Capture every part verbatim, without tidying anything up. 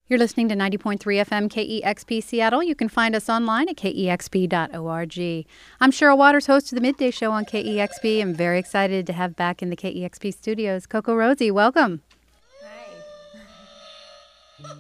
You're listening to ninety point three F M K E X P Seattle. You can find us online at K E X P dot org. I'm Cheryl Waters, host of the Midday Show on K E X P. I'm very excited to have back in the K E X P studios Coco Rosie. Welcome. Hi.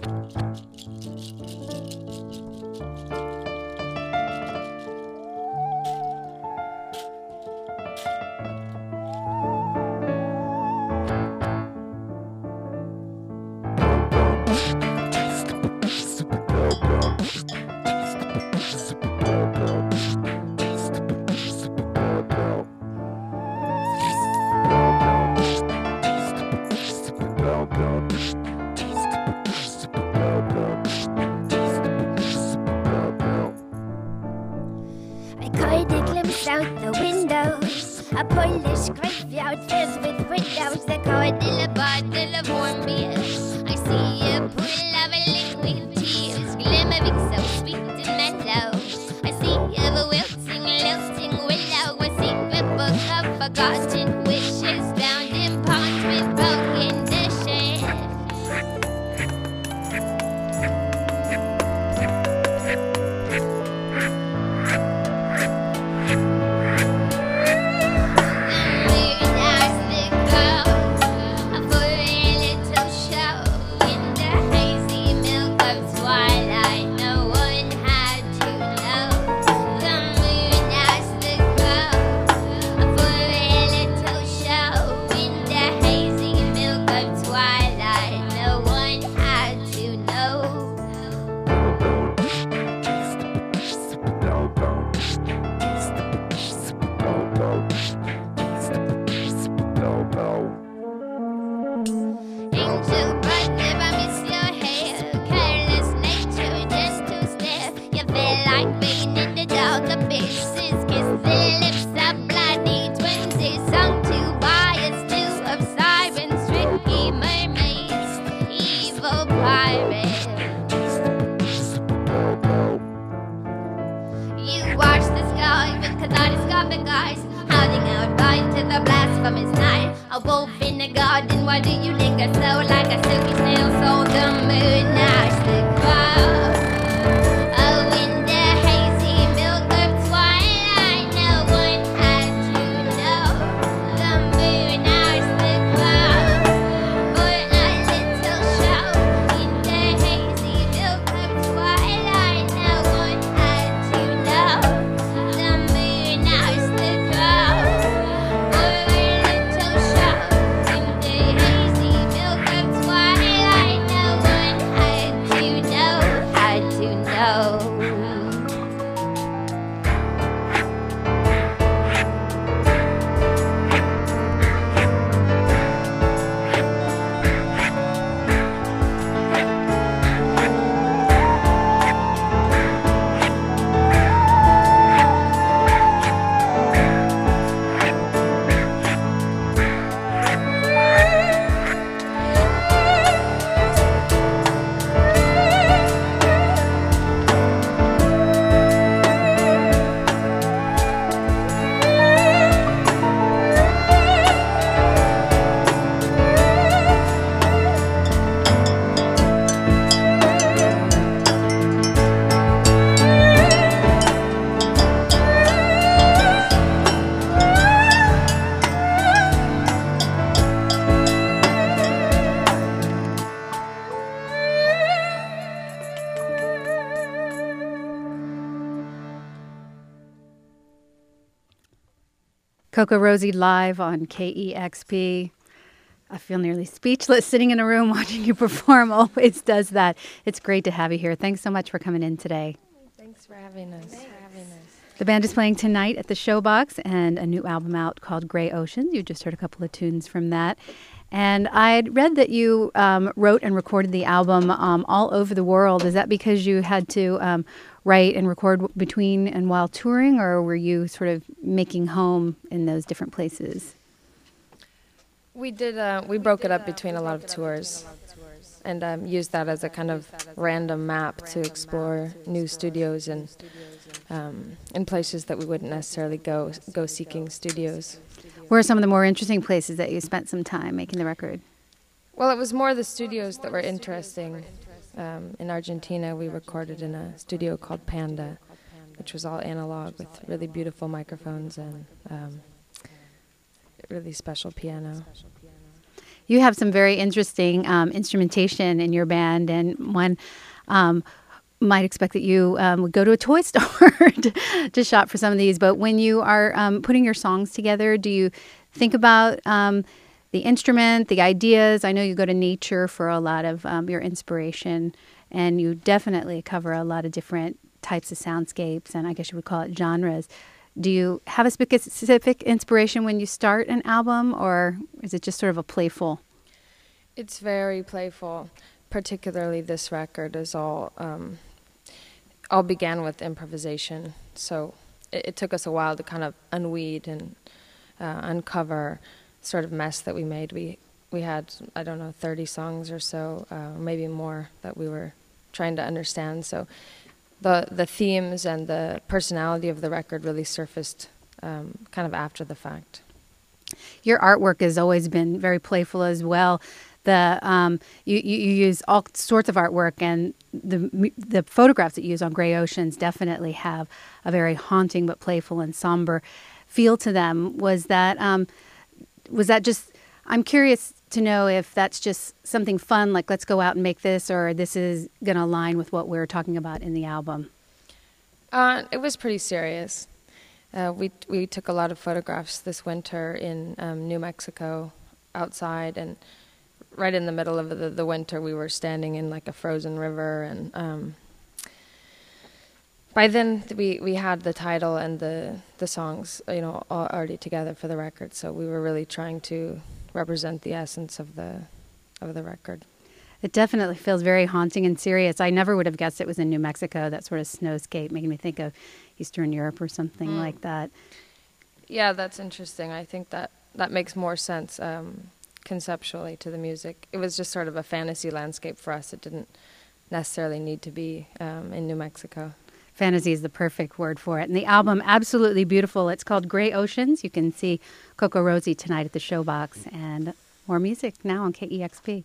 Coco Rosie live on K E X P. I feel nearly speechless sitting in a room watching you perform. Always does that. It's great to have you here. Thanks so much for coming in today. Thanks for having us. Thanks. For having us. The band is playing tonight at the Showbox and a new album out called Gray Oceans. You just heard a couple of tunes from that. And I had read that you um, wrote and recorded the album um, all over the world. Is that because you had to um, write and record between and while touring, or were you sort of making home in those different places? We did. Uh, we broke it up between a lot of tours, and um, used that as a kind of random map to explore new studios and um, in places that we wouldn't necessarily go go seeking studios. Where are some of the more interesting places that you spent some time making the record? Well, it was more the studios that were interesting. Um, in Argentina, we recorded in a studio called Panda, which was all analog with really beautiful microphones and um, really special piano. you have some very interesting um, instrumentation in your band, and one um, might expect that you um, would go to a toy store to, to shop for some of these. But when you are um, putting your songs together, do you think about um, the instrument, the ideas? I know you go to nature for a lot of um, your inspiration, and you definitely cover a lot of different types of soundscapes, and I guess you would call it genres. Do you have a specific inspiration when you start an album, or is it just sort of a playful? It's very playful. Particularly this record is all um, all began with improvisation. So it, it took us a while to kind of unweed and uh, uncover sort of mess that we made. We we had, I don't know, thirty songs or so, uh, maybe more, that we were trying to understand. So the the themes and the personality of the record really surfaced um, kind of after the fact. Your artwork has always been very playful as well. The um, you, you you use all sorts of artwork, and the the photographs that you use on Grey Oceans definitely have a very haunting but playful and somber feel to them. Was that um, was that just? I'm curious to know if that's just something fun, like let's go out and make this, or this is going to align with what we're talking about in the album. Uh, it was pretty serious. Uh, we we took a lot of photographs this winter in um, New Mexico, outside, and right in the middle of the, the winter, we were standing in like a frozen river, and um, by then we we had the title and the the songs, you know, all already together for the record. So we were really trying to represent the essence of the of the record. It definitely feels very haunting and serious. I never would have guessed it was in New Mexico, that sort of snowscape, making me think of Eastern Europe or something mm. like that. Yeah, that's interesting. I think that that makes more sense um, conceptually to the music. It was just sort of a fantasy landscape for us. It didn't necessarily need to be um, in New Mexico. Fantasy is the perfect word for it. And the album, absolutely beautiful. It's called Grey Oceans. You can see Coco Rosie tonight at the Showbox. And more music now on K E X P.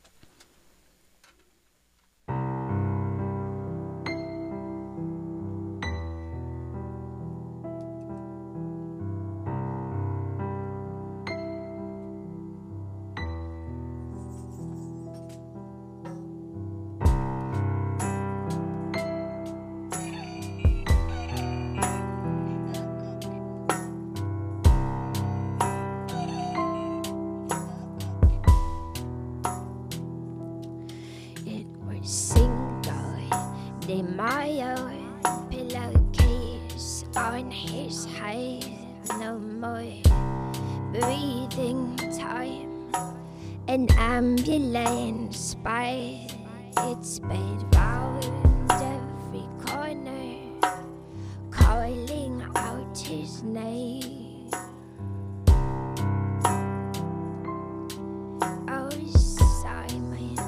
My own pillowcase on his head, no more breathing time. An ambulance by its bed round every corner, calling out his name. Oh, Simon.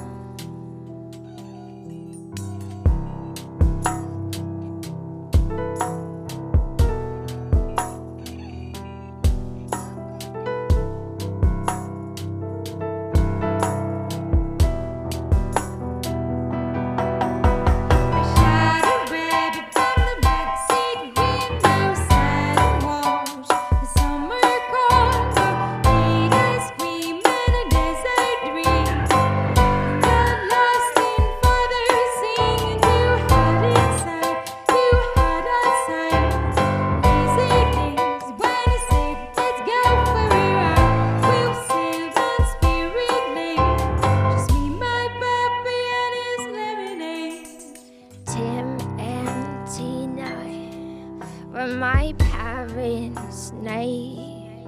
My parents' name.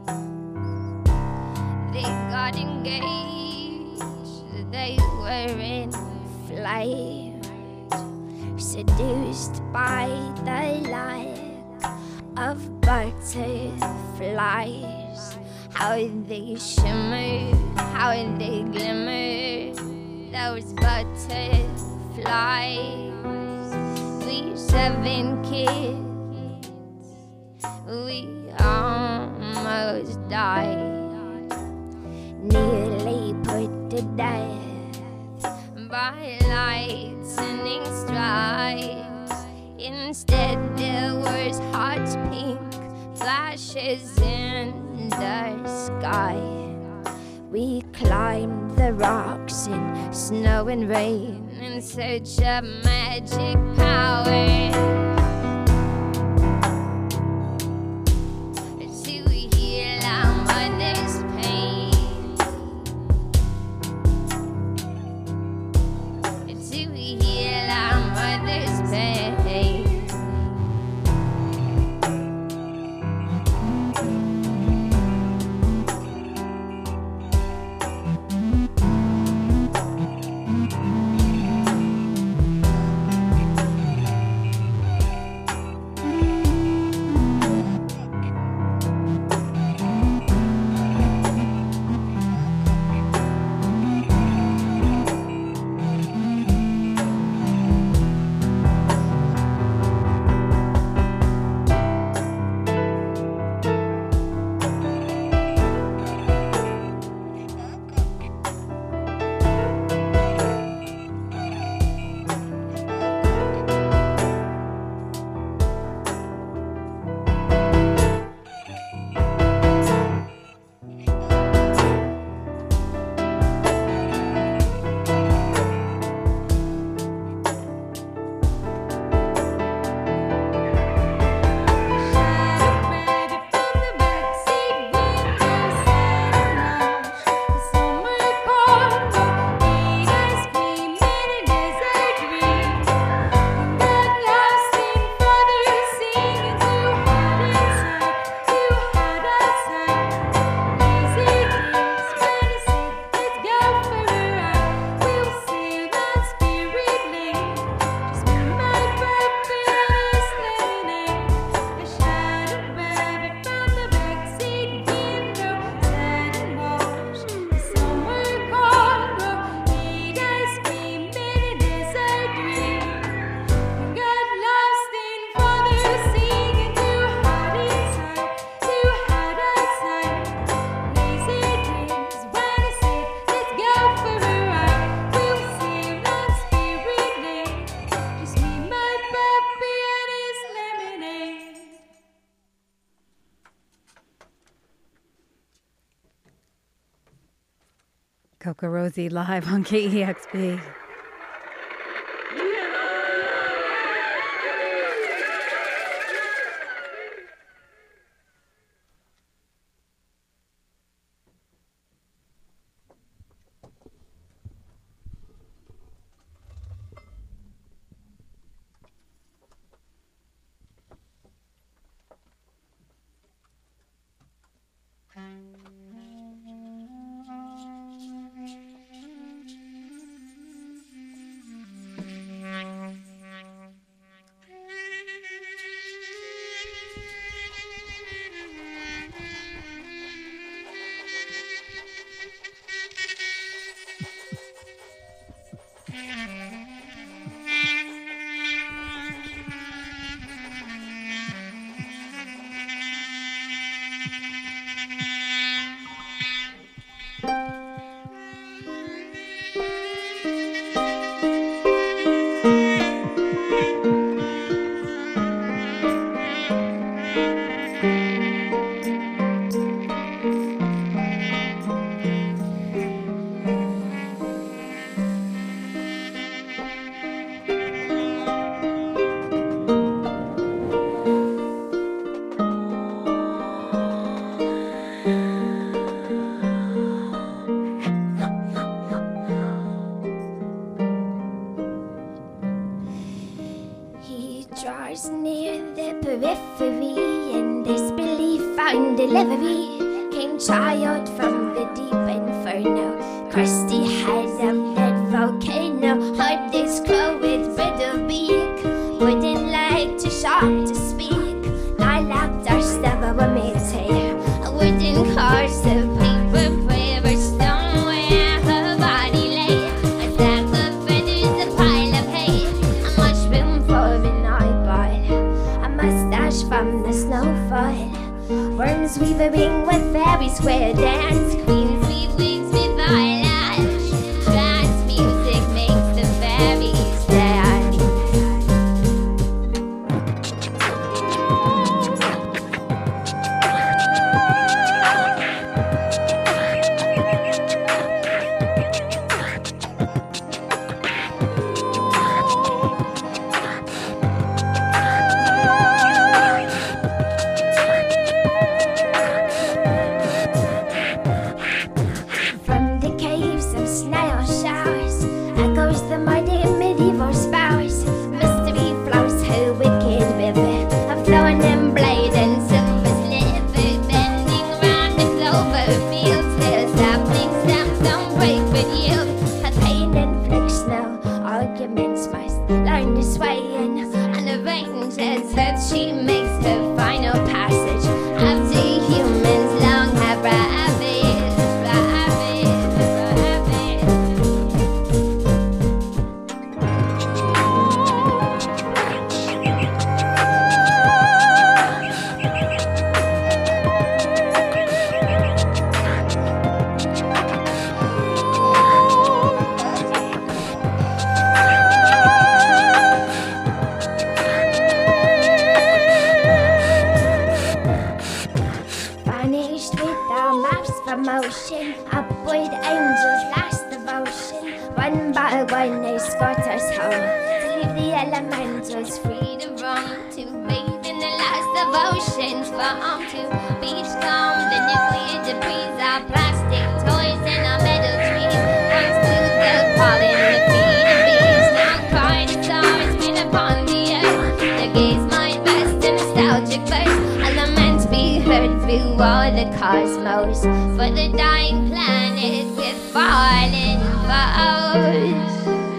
They got engaged, they were in flight, seduced by the lack of butterflies. How they shimmer, how they glimmer, those butterflies. We seven kids, we almost died, nearly put to death by lightning strikes. Instead there was hot pink flashes in the sky. We climb the rocks in snow and rain in search of magic power. CocoRosie live on K E X P. Dance music makes the fairies dance. arguments must learn to sway in and arrange as that she makes her final passage. After humans long have rabbits, rabbits, motion, upward angels last devotion. One by one they escort us home, to leave the elementals free to roam, to bathe in the last devotions, from to beach calm. The nuclear debris, our plastic toys and our metal trees, comes to the pollen, the feed of bees. Now cry the stars spin upon the earth, the gaze might rest in nostalgic verse. A lament be heard through all the cosmos, for the dying planet with fallen foes.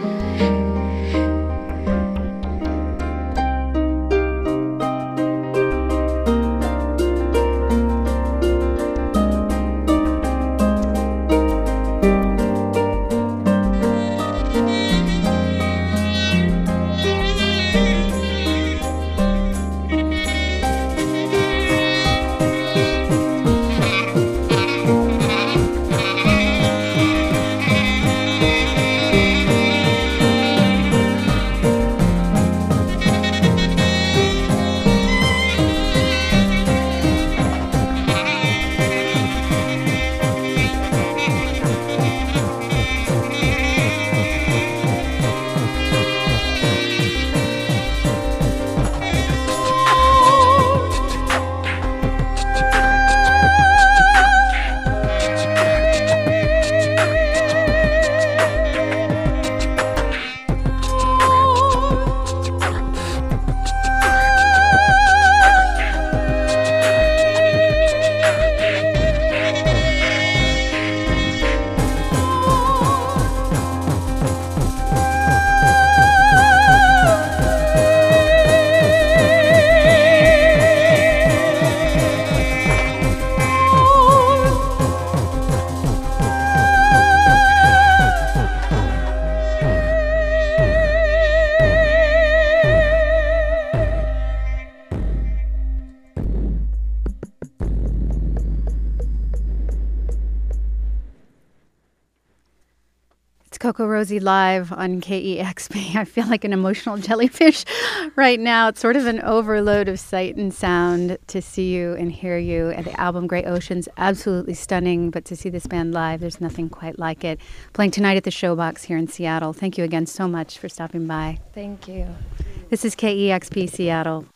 Coco Rosie live on K E X P. I feel like an emotional jellyfish right now. It's sort of an overload of sight and sound to see you and hear you. And the album Great Ocean's absolutely stunning, but to see this band live, there's nothing quite like it. Playing tonight at the Showbox here in Seattle. Thank you again so much for stopping by. Thank you. This is K E X P Seattle.